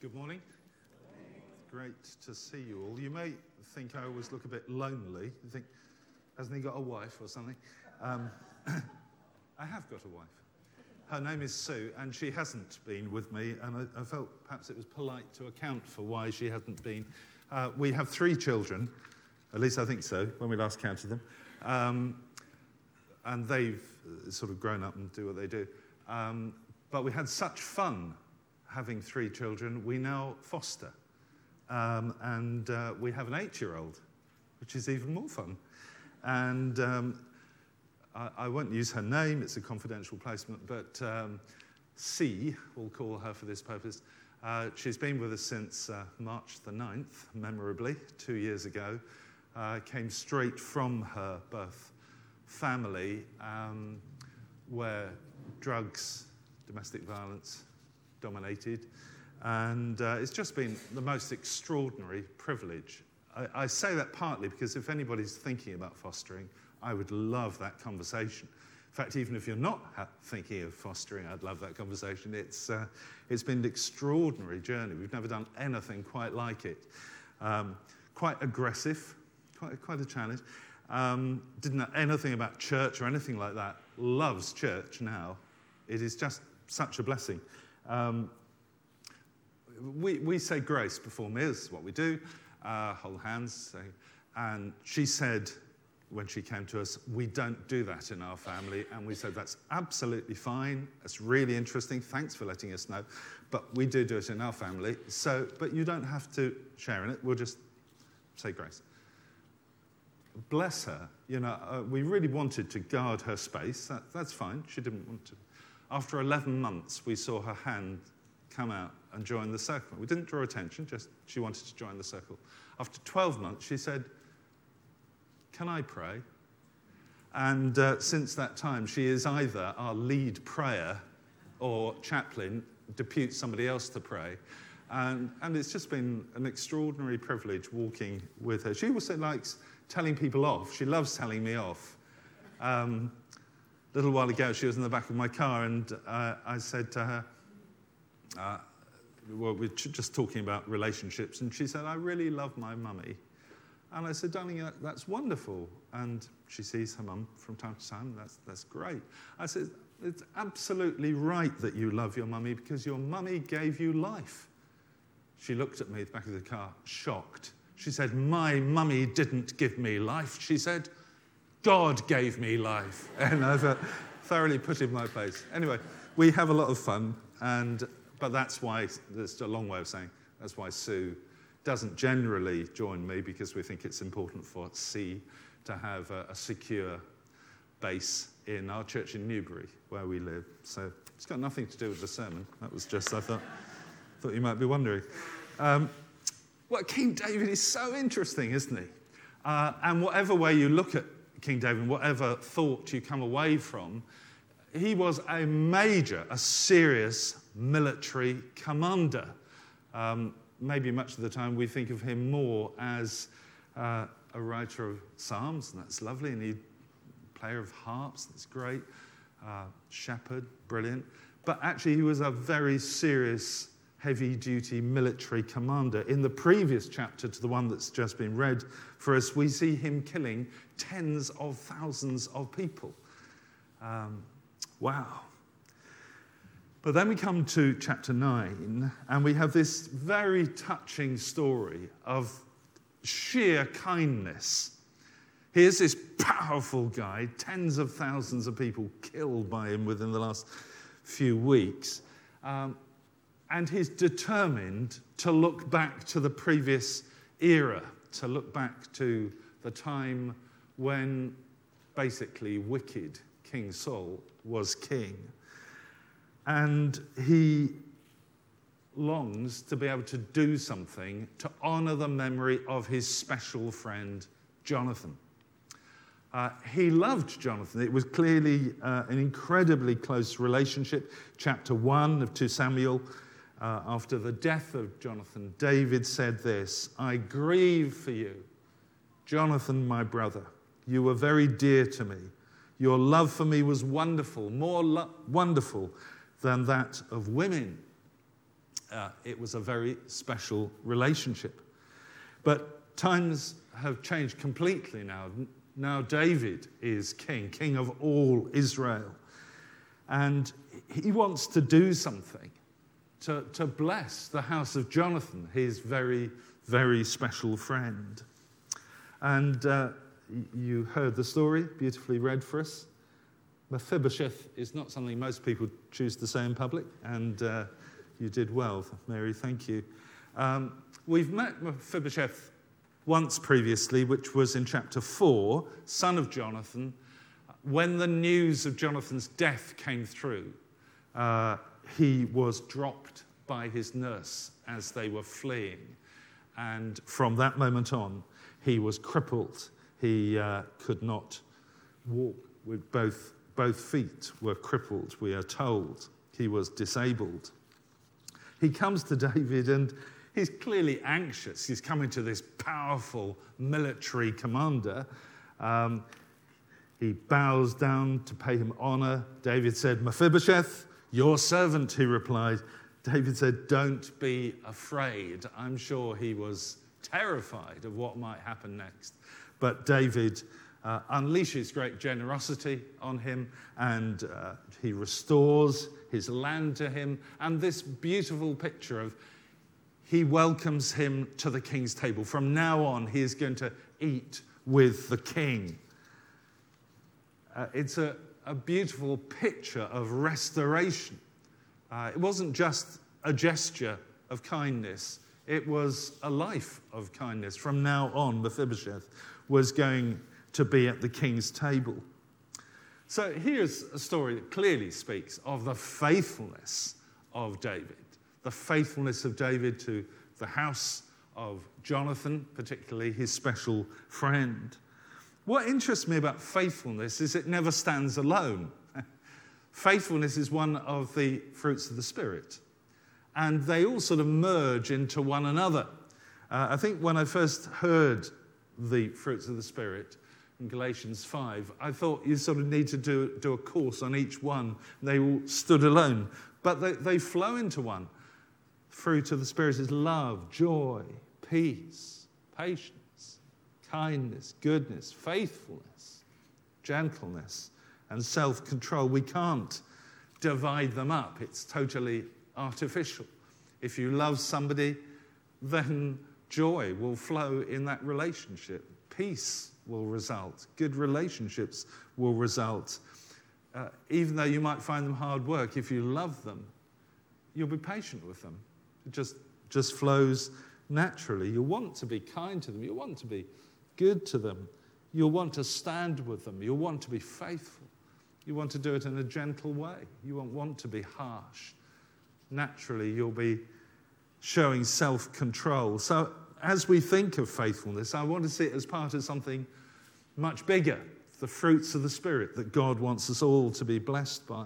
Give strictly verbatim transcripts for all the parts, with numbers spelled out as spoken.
Good morning. Great to see you all. You may think I always look a bit lonely. You think, hasn't he got a wife or something? Um, I have got a wife. Her name is Sue, and she hasn't been with me, and I, I felt perhaps it was polite to account for why she hasn't been. Uh, we have three children, at least I think so, when we last counted them, um, and they've sort of grown up and do what they do. Um, but we had such fun having three children, we now foster. Um, and uh, we have an eight-year-old, which is even more fun. And um, I, I won't use her name, it's a confidential placement, but um, C, we'll call her for this purpose, uh, she's been with us since uh, March the ninth, memorably, two years ago, uh, came straight from her birth family, um, where drugs, domestic violence, dominated, and uh, it's just been the most extraordinary privilege. I, I say that partly because if anybody's thinking about fostering, I would love that conversation. In fact, even if you're not ha- thinking of fostering, I'd love that conversation. It's uh, it's been an extraordinary journey. We've never done anything quite like it. Um, quite aggressive, quite quite a challenge. Um, didn't know anything about church or anything like that. Loves church now. It is just such a blessing. Um, we, we say grace before meals, what we do, uh, hold hands. Say, and she said, when she came to us, we don't do that in our family. And we said, that's absolutely fine. That's really interesting. Thanks for letting us know. But we do do it in our family. So, but you don't have to share in it. We'll just say grace. Bless her. You know, uh, we really wanted to guard her space. That, that's fine. She didn't want to. After eleven months, we saw her hand come out and join the circle. We didn't draw attention, just she wanted to join the circle. After twelve months, she said, can I pray? And uh, since that time, she is either our lead prayer or chaplain, deputes somebody else to pray. And, and it's just been an extraordinary privilege walking with her. She also likes telling people off. She loves telling me off. Um, A little while ago, she was in the back of my car, and uh, I said to her, uh, well, we're just talking about relationships, and she said, I really love my mummy. And I said, darling, that's wonderful. And she sees her mum from time to time, that's, that's great. I said, it's absolutely right that you love your mummy, because your mummy gave you life. She looked at me at the back of the car, shocked. She said, my mummy didn't give me life. She said, God gave me life. And I've uh, thoroughly put in my place. Anyway, we have a lot of fun, and but that's why, that's a long way of saying, that's why Sue doesn't generally join me, because we think it's important for C to have a, a secure base in our church in Newbury, where we live. So it's got nothing to do with the sermon. That was just, I thought, thought you might be wondering. Um, well, King David is so interesting, isn't he? Uh, and whatever way you look at King David, whatever thought you come away from, he was a major, a serious military commander. Um, maybe much of the time we think of him more as uh, a writer of psalms, and that's lovely, and he player of harps, that's great, uh, shepherd, brilliant. But actually he was a very serious, heavy-duty military commander. In the previous chapter to the one that's just been read for us, we see him killing tens of thousands of people. Um, wow. But then we come to chapter nine, and we have this very touching story of sheer kindness. Here's this powerful guy, tens of thousands of people killed by him within the last few weeks. Um, And he's determined to look back to the previous era, to look back to the time when basically wicked King Saul was king. And he longs to be able to do something to honor the memory of his special friend, Jonathan. Uh, he loved Jonathan. It was clearly uh, an incredibly close relationship. Chapter one of Second Samuel, Uh, after the death of Jonathan, David said this, I grieve for you, Jonathan, my brother. You were very dear to me. Your love for me was wonderful, more lo- wonderful than that of women. Uh, it was a very special relationship. But times have changed completely now. Now David is king, king of all Israel. And he wants to do something to, to bless the house of Jonathan, his very, very special friend. And uh, you heard the story, beautifully read for us. Mephibosheth is not something most people choose to say in public, and uh, you did well, Mary, thank you. Um, we've met Mephibosheth once previously, which was in chapter four, son of Jonathan. When the news of Jonathan's death came through, uh, he was dropped by his nurse as they were fleeing. And from that moment on, he was crippled. He uh, could not walk with both, both feet were crippled, we are told. He was disabled. He comes to David and he's clearly anxious. He's coming to this powerful military commander. Um, he bows down to pay him honor. David said, "Mephibosheth, your servant," he replied. David said, "Don't be afraid." I'm sure he was terrified of what might happen next. But David uh, unleashes great generosity on him, and uh, he restores his land to him. And this beautiful picture of he welcomes him to the king's table. From now on, he is going to eat with the king. Uh, it's a, a beautiful picture of restoration. Uh, it wasn't just a gesture of kindness. It was a life of kindness. From now on, Mephibosheth was going to be at the king's table. So here's a story that clearly speaks of the faithfulness of David. The faithfulness of David to the house of Jonathan, particularly his special friend. What interests me about faithfulness is it never stands alone. Faithfulness is one of the fruits of the Spirit, and they all sort of merge into one another. Uh, I think when I first heard the fruits of the Spirit in Galatians five, I thought you sort of need to do, do a course on each one. They all stood alone, but they, they flow into one. Fruit of the Spirit is love, joy, peace, patience, kindness, goodness, faithfulness, gentleness, and self-control. We can't divide them up. It's totally artificial. If you love somebody, then joy will flow in that relationship. Peace will result. Good relationships will result. Uh, even though you might find them hard work, if you love them, you'll be patient with them. It just, just flows naturally. You want to be kind to them. You want to be good to them. You'll want to stand with them. You'll want to be faithful. You want to do it in a gentle way. You won't want to be harsh. Naturally, you'll be showing self-control. So as we think of faithfulness, I want to see it as part of something much bigger, the fruits of the Spirit that God wants us all to be blessed by.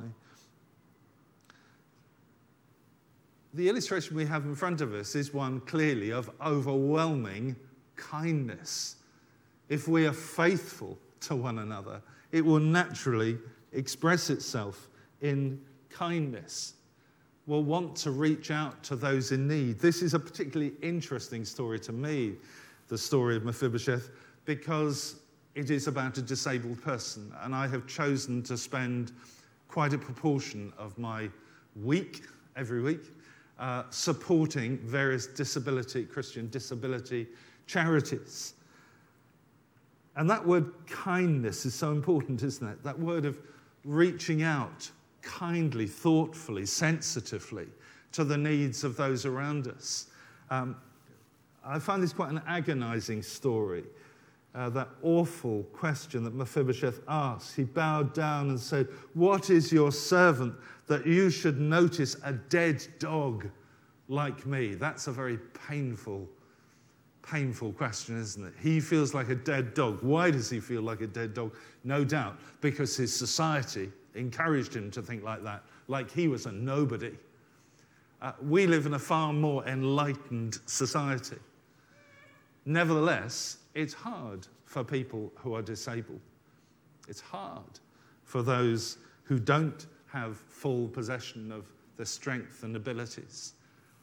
The illustration we have in front of us is one clearly of overwhelming kindness. If we are faithful to one another, it will naturally express itself in kindness. We'll want to reach out to those in need. This is a particularly interesting story to me, the story of Mephibosheth, because it is about a disabled person. And I have chosen to spend quite a proportion of my week, every week, uh, supporting various disability, Christian disability charities. And that word kindness is so important, isn't it? That word of reaching out kindly, thoughtfully, sensitively to the needs of those around us. Um, I find this quite an agonizing story. Uh, that awful question that Mephibosheth asked. He bowed down and said, "What is your servant that you should notice a dead dog like me?" That's a very painful, painful question, isn't it? He feels like a dead dog. Why does he feel like a dead dog? No doubt because his society encouraged him to think like that, like he was a nobody. Uh, we live in a far more enlightened society. Nevertheless, it's hard for people who are disabled. It's hard for those who don't have full possession of their strength and abilities.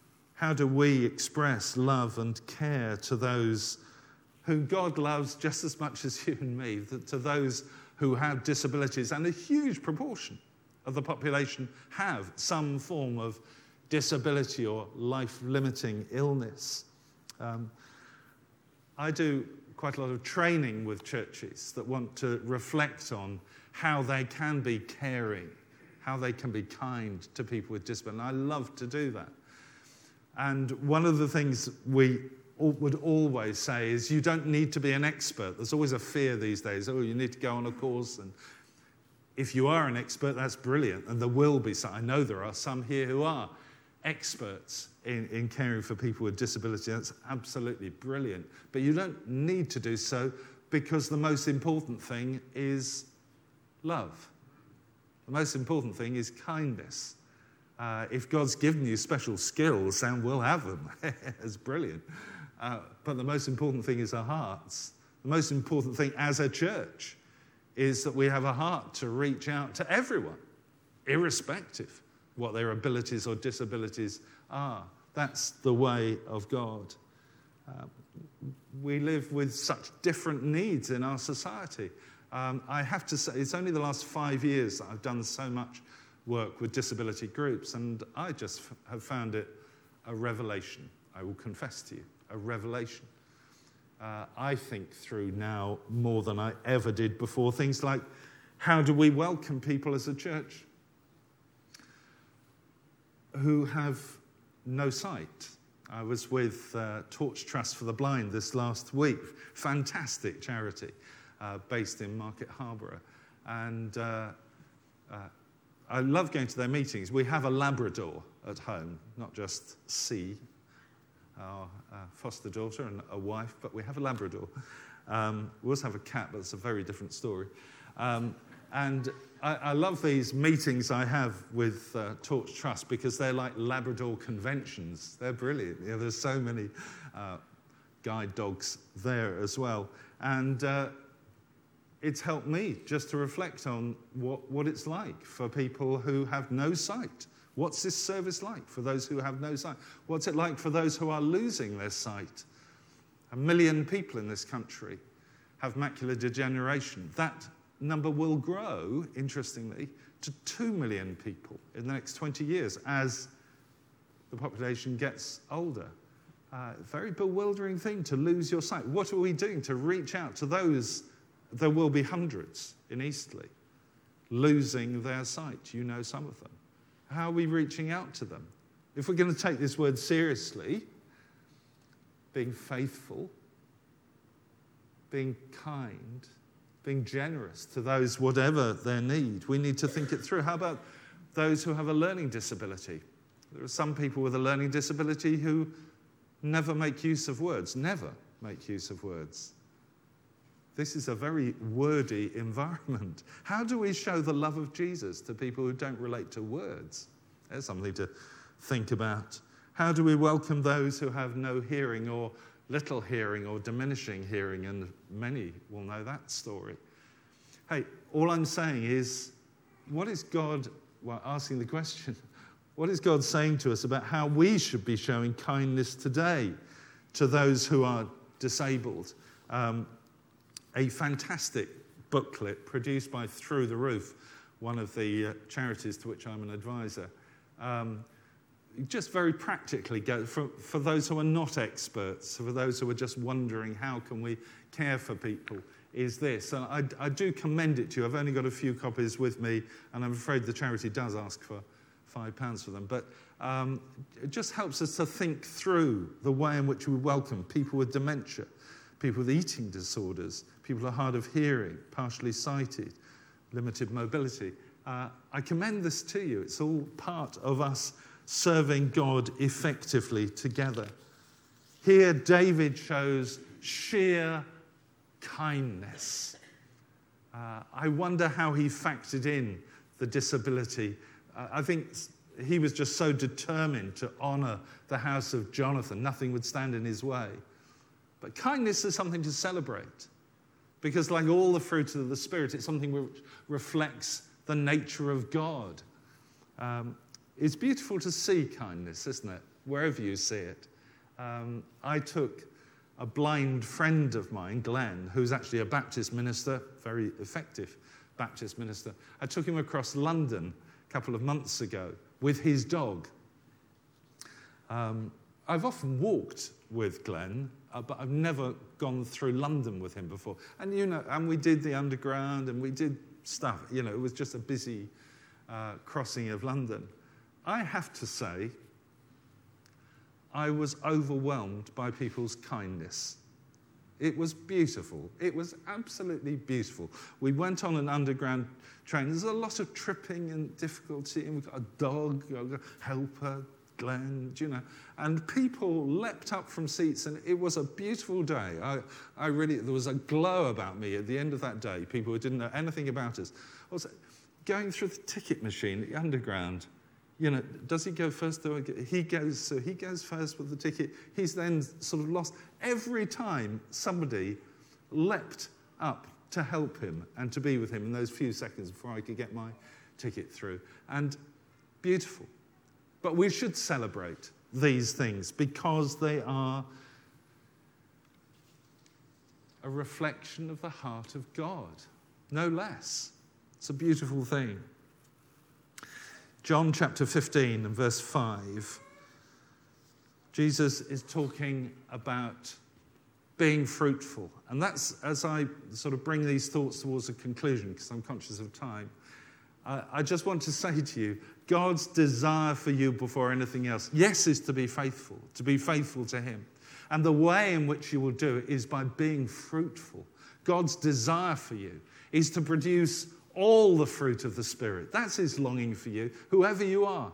How do we express love and care to those who God loves just as much as you and me, to those who have disabilities? And a huge proportion of the population have some form of disability or life-limiting illness. Um, I do quite a lot of training with churches that want to reflect on how they can be caring, how they can be kind to people with disability. And I love to do that. And one of the things we would always say is you don't need to be an expert. There's always a fear these days, oh, you need to go on a course. And if you are an expert, that's brilliant. And there will be some. I know there are some here who are experts in, in caring for people with disability. That's absolutely brilliant. But you don't need to do so, because the most important thing is love. The most important thing is kindness. Uh, if God's given you special skills, and we'll have them, it's brilliant. Uh, but the most important thing is our hearts. The most important thing as a church is that we have a heart to reach out to everyone, irrespective what their abilities or disabilities are. That's the way of God. Uh, we live with such different needs in our society. Um, I have to say, it's only the last five years that I've done so much work with disability groups, and I just f- have found it a revelation. I will confess to you, a revelation. Uh, I think through now more than I ever did before, things like, how do we welcome people as a church who have no sight? I was with uh, Torch Trust for the Blind this last week, fantastic charity uh, based in Market Harborough, and uh, uh, I love going to their meetings. We have a Labrador at home, not just C, our uh, foster daughter and a wife, but we have a Labrador. Um, we also have a cat, but it's a very different story. Um, and I, I love these meetings I have with uh, Torch Trust, because they're like Labrador conventions. They're brilliant. You know, there's so many uh, guide dogs there as well. And uh, it's helped me just to reflect on what, what it's like for people who have no sight. What's this service like for those who have no sight? What's it like for those who are losing their sight? A million people in this country have macular degeneration. That number will grow, interestingly, to two million people in the next twenty years as the population gets older. Uh, very bewildering thing to lose your sight. What are we doing to reach out to those? There will be hundreds in Eastleigh losing their sight. You know some of them. How are we reaching out to them? If we're going to take this word seriously, being faithful, being kind, being generous to those, whatever their need, we need to think it through. How about those who have a learning disability? There are some people with a learning disability who never make use of words, never make use of words. This is a very wordy environment. How do we show the love of Jesus to people who don't relate to words? There's something to think about. How do we welcome those who have no hearing or little hearing or diminishing hearing? And many will know that story. Hey, all I'm saying is, what is God, well, asking the question, what is God saying to us about how we should be showing kindness today to those who are disabled? Um, A fantastic booklet produced by Through the Roof, one of the uh, charities to which I'm an advisor. Um, just very practically, go for, for those who are not experts, for those who are just wondering how can we care for people, is this. And I, I do commend it to you. I've only got a few copies with me, and I'm afraid the charity does ask for five pounds for them. But um, it just helps us to think through the way in which we welcome people with dementia, people with eating disorders, people who are hard of hearing, partially sighted, limited mobility. Uh, I commend this to you. It's all part of us serving God effectively together. Here, David shows sheer kindness. Uh, I wonder how he factored in the disability. Uh, I think he was just so determined to honor the house of Jonathan. Nothing would stand in his way. But kindness is something to celebrate, because like all the fruit of the Spirit, it's something which reflects the nature of God. Um, it's beautiful to see kindness, isn't it? wherever you see it. Um, I took a blind friend of mine, Glenn, who's actually a Baptist minister, very effective Baptist minister. I took him across London a couple of months ago with his dog. Um, I've often walked with Glenn, uh, but I've never gone through London with him before. And, you know, and we did the underground and we did stuff. You know, it was just a busy uh, crossing of London. I have to say, I was overwhelmed by people's kindness. It was beautiful. It was absolutely beautiful. We went on an underground train. There's a lot of tripping and difficulty, and we've got a dog, a helper, Glenn, you know. And people leapt up from seats, and it was a beautiful day. I, I really, there was a glow about me at the end of that day. People who didn't know anything about us. Also, going through the ticket machine at the underground. You know, does he go first? He goes, so he goes first with the ticket. He's then sort of lost. Every time somebody leapt up to help him and to be with him in those few seconds before I could get my ticket through. And beautiful. But we should celebrate these things because they are a reflection of the heart of God, no less. It's a beautiful thing. John chapter fifteen and verse five, Jesus is talking about being fruitful. And that's, as I sort of bring these thoughts towards a conclusion, because I'm conscious of time, uh, I just want to say to you, God's desire for you before anything else, yes, is to be faithful, to be faithful to him. And the way in which you will do it is by being fruitful. God's desire for you is to produce all the fruit of the Spirit. That's his longing for you, whoever you are.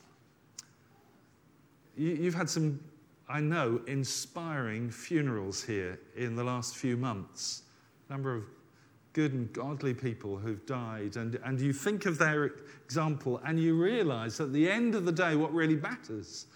You've had some, I know, inspiring funerals here in the last few months. A number of good and godly people who've died. And, and you think of their example and you realize at the end of the day what really matters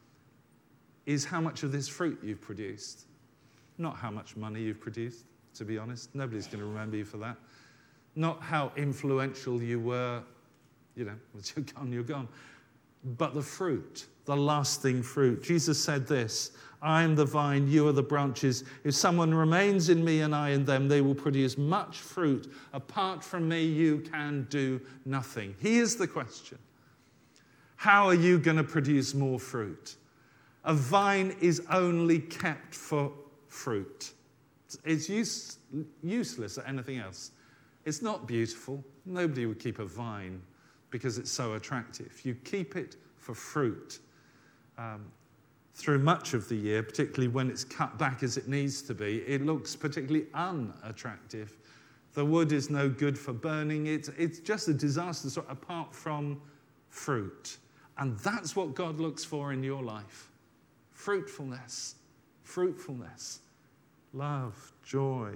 is how much of this fruit you've produced. Not how much money you've produced, to be honest. Nobody's going to remember you for that. Not how influential you were, you know, once you're gone, you're gone. But the fruit, the lasting fruit. Jesus said this, I am the vine, you are the branches. If someone remains in me and I in them, they will produce much fruit. Apart from me, you can do nothing. Here's the question. How are you going to produce more fruit? A vine is only kept for fruit. It's use, useless at anything else. It's not beautiful. Nobody would keep a vine because it's so attractive. You keep it for fruit um, through much of the year, particularly when it's cut back as it needs to be. It looks particularly unattractive. The wood is no good for burning. It's, it's just a disaster so apart from fruit. And that's what God looks for in your life. Fruitfulness. Fruitfulness. Love, joy,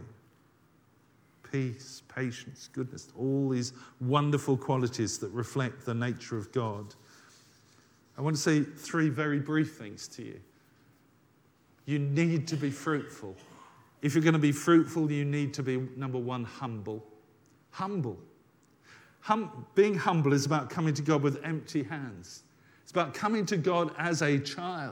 peace, patience, goodness, all these wonderful qualities that reflect the nature of God. I want to say three very brief things to you. You need to be fruitful. If you're going to be fruitful, you need to be, number one, humble. Humble. Hum- being humble is about coming to God with empty hands. It's about coming to God as a child.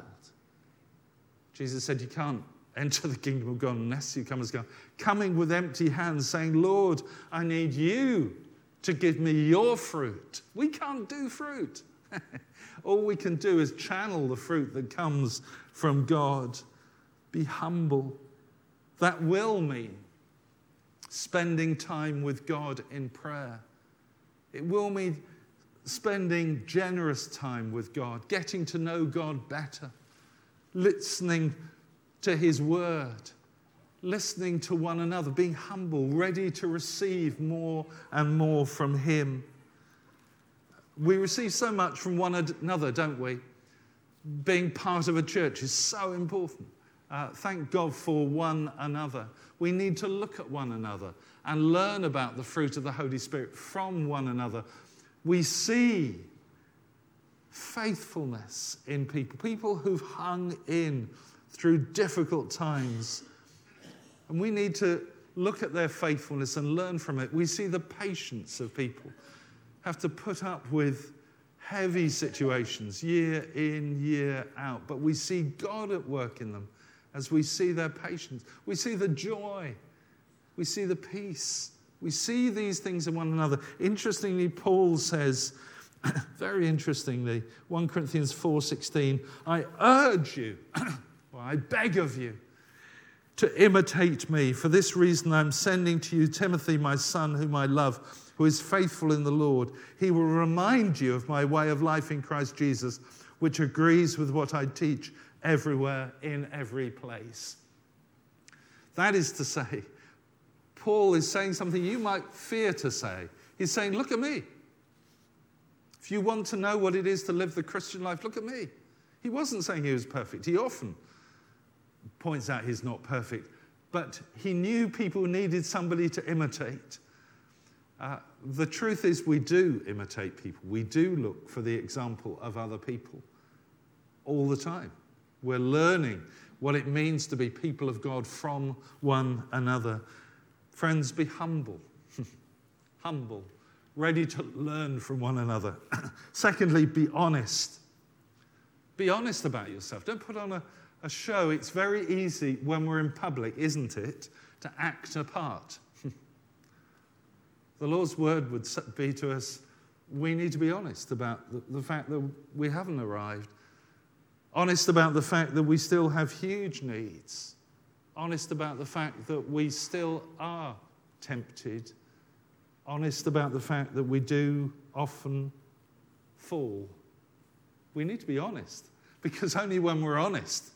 Jesus said you can't enter the kingdom of God unless you come as God. Coming with empty hands, saying, Lord, I need you to give me your fruit. We can't do fruit. All we can do is channel the fruit that comes from God. Be humble. That will mean spending time with God in prayer. It will mean spending generous time with God, getting to know God better, listening to his word, listening to one another, being humble, ready to receive more and more from him. We receive so much from one another, don't we? Being part of a church is so important. Uh, thank God for one another. We need to look at one another and learn about the fruit of the Holy Spirit from one another. We see faithfulness in people, people who've hung in through difficult times. And we need to look at their faithfulness and learn from it. We see the patience of people have to put up with heavy situations, year in, year out. But we see God at work in them as we see their patience. We see the joy. We see the peace. We see these things in one another. Interestingly, Paul says, very interestingly, First Corinthians four sixteen, I urge you, or I beg of you, to imitate me. For this reason I'm sending to you Timothy, my son, whom I love, who is faithful in the Lord. He will remind you of my way of life in Christ Jesus, which agrees with what I teach everywhere, in every place. That is to say, Paul is saying something you might fear to say. He's saying, look at me. If you want to know what it is to live the Christian life, look at me. He wasn't saying he was perfect. He often points out he's not perfect. But he knew people needed somebody to imitate. Uh, the truth is we do imitate people. We do look for the example of other people all the time. We're learning what it means to be people of God from one another. Friends, be humble. Humble. Ready to learn from one another. Secondly, be honest. Be honest about yourself. Don't put on a, a show. It's very easy when we're in public, isn't it, to act a part. The Lord's word would be to us, we need to be honest about the, the fact that we haven't arrived. Honest about the fact that we still have huge needs. Honest about the fact that we still are tempted. Honest about the fact that we do often fall. We need to be honest, because only when we're honest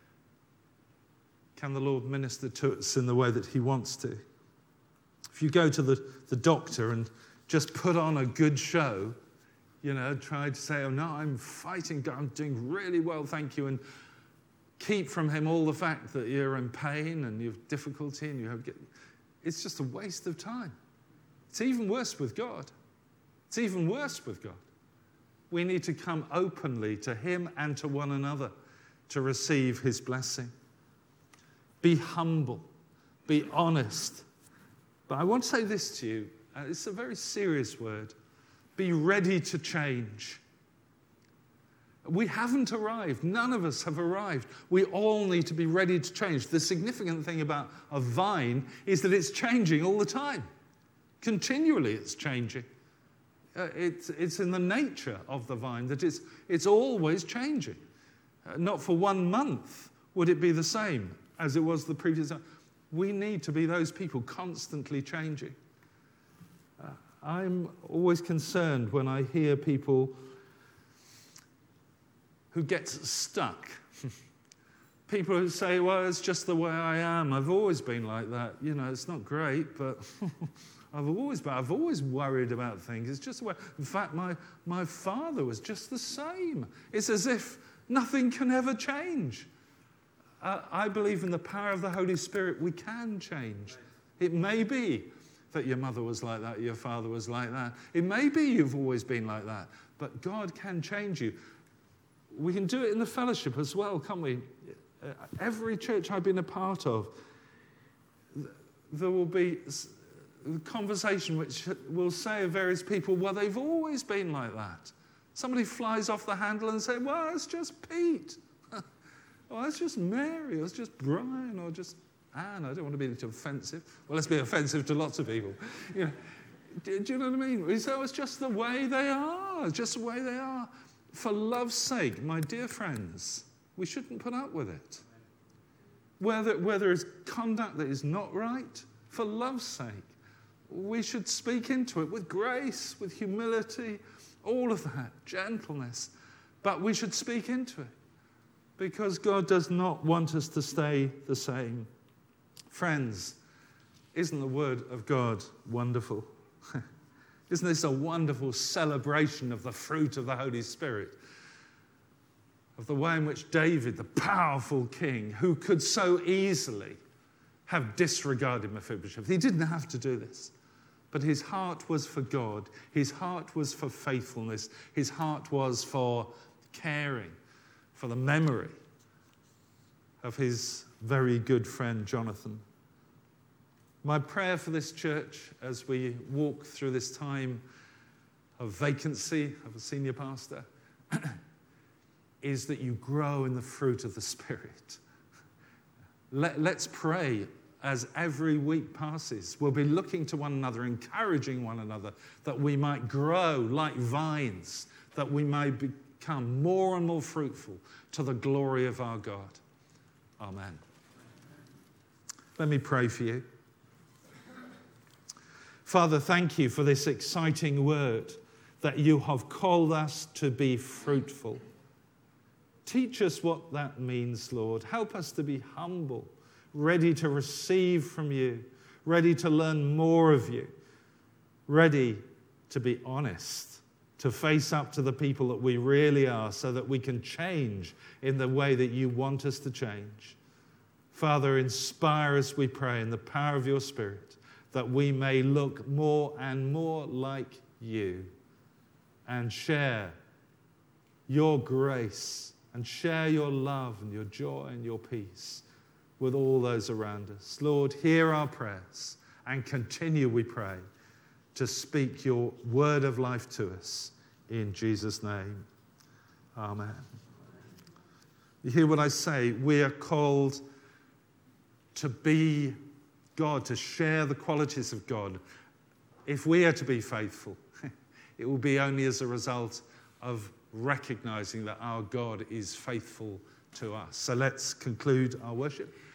can the Lord minister to us in the way that he wants to. If you go to the, the doctor and just put on a good show, you know, try to say, oh no, I'm fighting, I'm doing really well, thank you, and keep from him all the fact that you're in pain and you have difficulty and you have, it's just a waste of time. It's even worse with God. It's even worse with God. We need to come openly to him and to one another to receive his blessing. Be humble. Be honest. But I want to say this to you. Uh, it's a very serious word. Be ready to change. We haven't arrived. None of us have arrived. We all need to be ready to change. The significant thing about a vine is that it's changing all the time. Continually it's changing. Uh, it's, it's in the nature of the vine that it's, it's always changing. Uh, not for one month would it be the same as it was the previous. We need to be those people constantly changing. Uh, I'm always concerned when I hear people who get stuck. People who say, well, it's just the way I am. I've always been like that. You know, it's not great, but I've always been, I've always worried about things. It's just the way. In fact, my, my father was just the same. It's as if nothing can ever change. Uh, I believe in the power of the Holy Spirit. We can change. It may be that your mother was like that, your father was like that. It may be you've always been like that, but God can change you. We can do it in the fellowship as well, can't we? Uh, every church I've been a part of, there will be a conversation which will say of various people, well, they've always been like that. Somebody flies off the handle and say, well, it's just Pete. Or it's just Mary, or it's just Brian, or just Anne. I don't want to be too offensive. Well, let's be offensive to lots of people. You know, do, do you know what I mean? We say, oh, it's just the way they are. It's just the way they are. For love's sake, my dear friends, we shouldn't put up with it. Where there, where there is conduct that is not right, for love's sake, we should speak into it with grace, with humility, all of that, gentleness. But we should speak into it. Because God does not want us to stay the same. Friends, isn't the word of God wonderful? Isn't this a wonderful celebration of the fruit of the Holy Spirit? Of the way in which David, the powerful king, who could so easily have disregarded Mephibosheth, he didn't have to do this. But his heart was for God. His heart was for faithfulness. His heart was for caring, for the memory of his very good friend Jonathan. My prayer for this church as we walk through this time of vacancy of a senior pastor is that you grow in the fruit of the Spirit. Let, let's pray as every week passes. We'll be looking to one another, encouraging one another, that we might grow like vines, that we may become more and more fruitful to the glory of our God. Amen. Let me pray for you. Father, thank you for this exciting word that you have called us to be fruitful. Teach us what that means, Lord. Help us to be humble, ready to receive from you, ready to learn more of you, ready to be honest, to face up to the people that we really are so that we can change in the way that you want us to change. Father, inspire us, we pray, in the power of your Spirit, that we may look more and more like you and share your grace and share your love and your joy and your peace with all those around us. Lord, hear our prayers and continue, we pray, to speak your word of life to us. In Jesus' name, amen. You hear what I say? We are called to be God, to share the qualities of God. If we are to be faithful, it will be only as a result of recognizing that our God is faithful to us. So let's conclude our worship.